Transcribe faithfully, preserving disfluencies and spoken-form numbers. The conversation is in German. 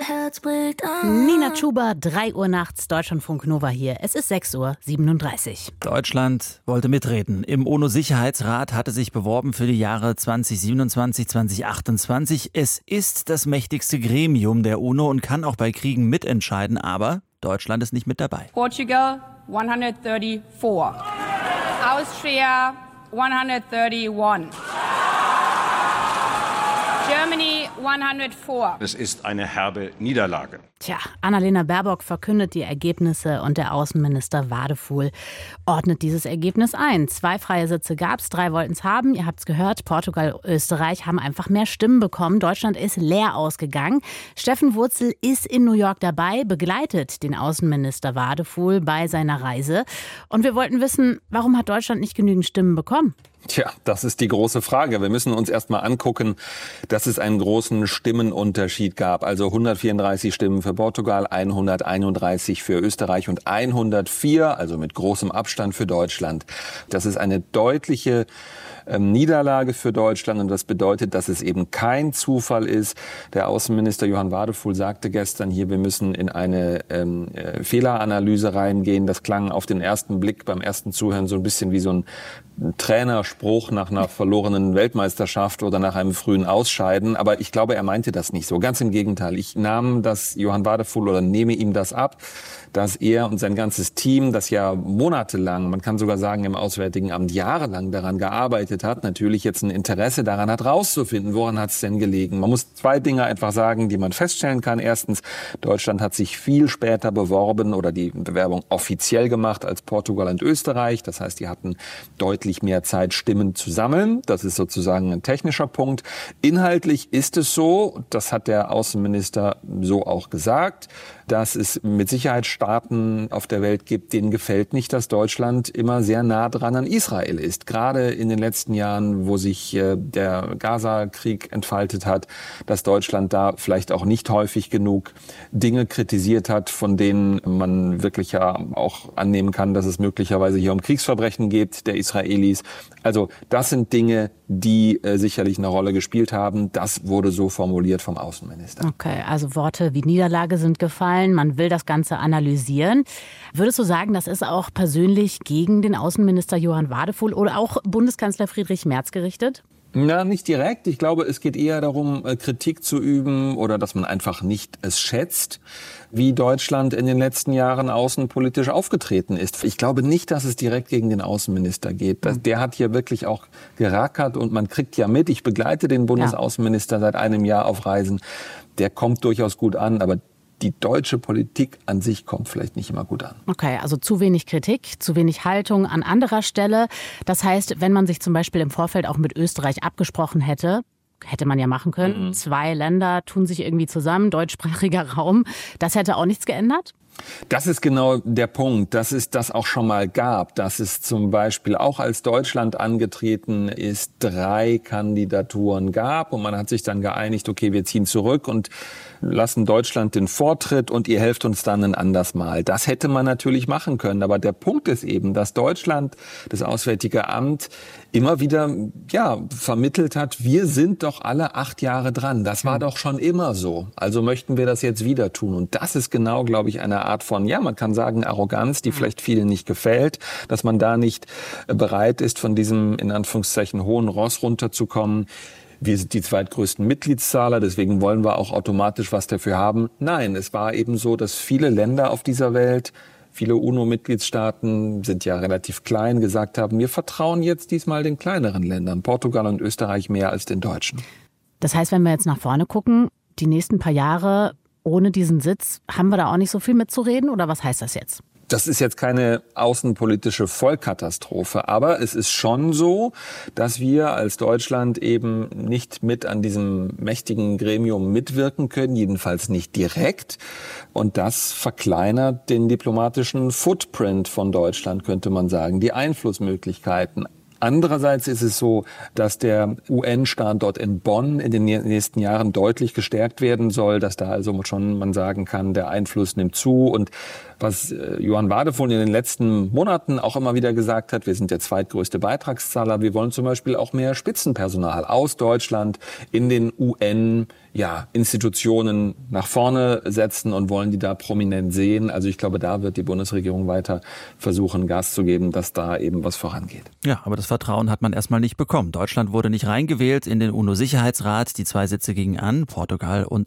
Herz bricht an. Nina Chuba, drei Uhr nachts, Deutschlandfunk Nova hier. Es ist sechs Uhr siebenunddreißig. Deutschland wollte mitreden. Im UNO-Sicherheitsrat hatte sich beworben für die Jahre zweitausendsiebenundzwanzig, zweitausendachtundzwanzig. Es ist das mächtigste Gremium der UNO und kann auch bei Kriegen mitentscheiden, aber Deutschland ist nicht mit dabei. Portugal hundertvierunddreißig. Austria hunderteinunddreißig. Germany hundertvier. Es ist eine herbe Niederlage. Tja, Annalena Baerbock verkündet die Ergebnisse und der Außenminister Wadefuhl ordnet dieses Ergebnis ein. Zwei freie Sitze gab es, drei wollten es haben. Ihr habt es gehört, Portugal, Österreich haben einfach mehr Stimmen bekommen. Deutschland ist leer ausgegangen. Steffen Wurzel ist in New York dabei, begleitet den Außenminister Wadefuhl bei seiner Reise. Und wir wollten wissen, warum hat Deutschland nicht genügend Stimmen bekommen? Tja, das ist die große Frage. Wir müssen uns erst mal angucken, dass es einen großen Stimmenunterschied gab. Also hundertvierunddreißig Stimmen für Portugal, hunderteinunddreißig für Österreich und hundertvier, also mit großem Abstand für Deutschland. Das ist eine deutliche ähm, Niederlage für Deutschland und das bedeutet, dass es eben kein Zufall ist. Der Außenminister Johann Wadefuhl sagte gestern hier, wir müssen in eine ähm, äh, Fehleranalyse reingehen. Das klang auf den ersten Blick beim ersten Zuhören so ein bisschen wie so ein Trainerspruch nach einer verlorenen Weltmeisterschaft oder nach einem frühen Ausscheiden. Aber ich glaube, er meinte das nicht so. Ganz im Gegenteil. Ich nahm das Johann Wadefuhl oder nehme ihm das ab, dass er und sein ganzes Team, das ja monatelang, man kann sogar sagen im Auswärtigen Amt jahrelang daran gearbeitet hat, natürlich jetzt ein Interesse daran hat, rauszufinden, woran hat es denn gelegen. Man muss zwei Dinge einfach sagen, die man feststellen kann. Erstens, Deutschland hat sich viel später beworben oder die Bewerbung offiziell gemacht als Portugal und Österreich. Das heißt, die hatten deutlich mehr Zeit, Stimmen zu sammeln. Das ist sozusagen ein technischer Punkt. Inhaltlich ist es so, das hat der Außenminister so auch gesagt, dass es mit Sicherheit Staaten auf der Welt gibt, denen gefällt nicht, dass Deutschland immer sehr nah dran an Israel ist. Gerade in den letzten Jahren, wo sich äh, der Gaza-Krieg entfaltet hat, dass Deutschland da vielleicht auch nicht häufig genug Dinge kritisiert hat, von denen man wirklich ja auch annehmen kann, dass es möglicherweise hier um Kriegsverbrechen geht, der Israelis. Also das sind Dinge, die äh, sicherlich eine Rolle gespielt haben. Das wurde so formuliert vom Außenminister. Okay, also Worte wie Niederlage sind gefallen. Man will das Ganze analysieren. Würdest du sagen, das ist auch persönlich gegen den Außenminister Johann Wadefuhl oder auch Bundeskanzler Friedrich Merz gerichtet? Na, nicht direkt. Ich glaube, es geht eher darum, Kritik zu üben oder dass man einfach nicht es schätzt, wie Deutschland in den letzten Jahren außenpolitisch aufgetreten ist. Ich glaube nicht, dass es direkt gegen den Außenminister geht. Der hat hier wirklich auch gerackert und man kriegt ja mit. Ich begleite den Bundesaußenminister seit einem Jahr auf Reisen. Der kommt durchaus gut an, aber die deutsche Politik an sich kommt vielleicht nicht immer gut an. Okay, also zu wenig Kritik, zu wenig Haltung an anderer Stelle. Das heißt, wenn man sich zum Beispiel im Vorfeld auch mit Österreich abgesprochen hätte, hätte man ja machen können. Mhm. Zwei Länder tun sich irgendwie zusammen, deutschsprachiger Raum. Das hätte auch nichts geändert? Das ist genau der Punkt, dass es das auch schon mal gab, dass es zum Beispiel auch als Deutschland angetreten ist, drei Kandidaturen gab und man hat sich dann geeinigt, okay, wir ziehen zurück und lassen Deutschland den Vortritt und ihr helft uns dann ein anderes Mal. Das hätte man natürlich machen können, aber der Punkt ist eben, dass Deutschland, das Auswärtige Amt, immer wieder ja vermittelt hat, wir sind doch alle acht Jahre dran. Das war doch schon immer so. Also möchten wir das jetzt wieder tun. Und das ist genau, glaube ich, eine Art von, ja, man kann sagen, Arroganz, die vielleicht vielen nicht gefällt, dass man da nicht bereit ist, von diesem, in Anführungszeichen, hohen Ross runterzukommen. Wir sind die zweitgrößten Mitgliedszahler, deswegen wollen wir auch automatisch was dafür haben. Nein, es war eben so, dass viele Länder auf dieser Welt, viele UNO-Mitgliedstaaten sind ja relativ klein, gesagt haben, wir vertrauen jetzt diesmal den kleineren Ländern, Portugal und Österreich mehr als den Deutschen. Das heißt, wenn wir jetzt nach vorne gucken, die nächsten paar Jahre ohne diesen Sitz, haben wir da auch nicht so viel mitzureden oder was heißt das jetzt? Das ist jetzt keine außenpolitische Vollkatastrophe, aber es ist schon so, dass wir als Deutschland eben nicht mit an diesem mächtigen Gremium mitwirken können, jedenfalls nicht direkt. Und das verkleinert den diplomatischen Footprint von Deutschland, könnte man sagen, die Einflussmöglichkeiten. Andererseits ist es so, dass der U N-Standort in Bonn in den nächsten Jahren deutlich gestärkt werden soll, dass da also schon man sagen kann, der Einfluss nimmt zu. Und was Johann Wadefuhl in den letzten Monaten auch immer wieder gesagt hat, wir sind der zweitgrößte Beitragszahler, wir wollen zum Beispiel auch mehr Spitzenpersonal aus Deutschland in den U N, ja, Institutionen nach vorne setzen und wollen die da prominent sehen. Also ich glaube, da wird die Bundesregierung weiter versuchen, Gas zu geben, dass da eben was vorangeht. Ja, aber das Vertrauen hat man erstmal nicht bekommen. Deutschland wurde nicht reingewählt in den UNO-Sicherheitsrat. Die zwei Sitze gingen an, Portugal und